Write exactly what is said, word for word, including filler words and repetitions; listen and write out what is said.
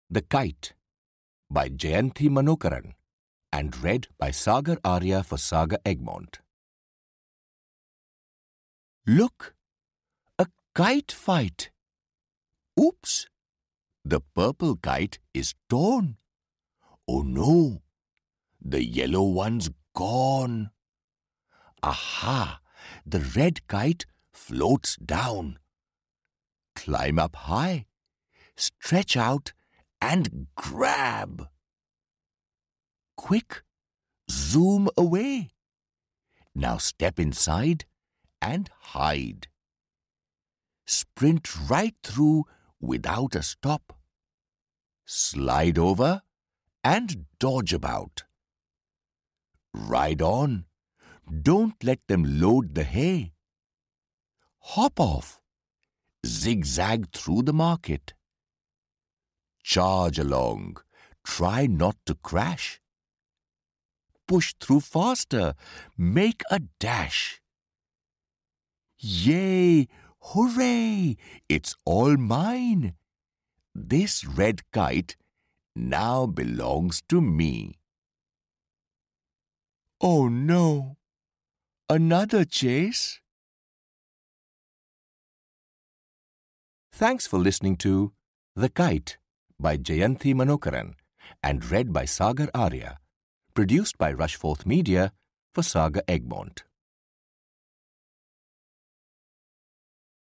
The Kite by Jayanthi Manokaran and read by Sagar Arya for Saga Egmont. Look! A kite fight! Oops! The purple kite is torn. Oh no! The yellow one's gone. Aha! The red kite floats down. Climb up high, stretch out and grab. Quick! Zoom away. Now step inside and hide. Sprint right through without a stop. Slide over and dodge about. Ride on. Don't let them load the hay. Hop off. Zigzag through the market. Charge along. Try not to crash. Push through faster. Make a dash. Yay! Hooray! It's all mine. This red kite now belongs to me. Oh no! Another chase? Thanks for listening to The Kite by Jayanthi Manokaran and read by Sagar Arya, produced by Rushforth Media for Saga Egmont.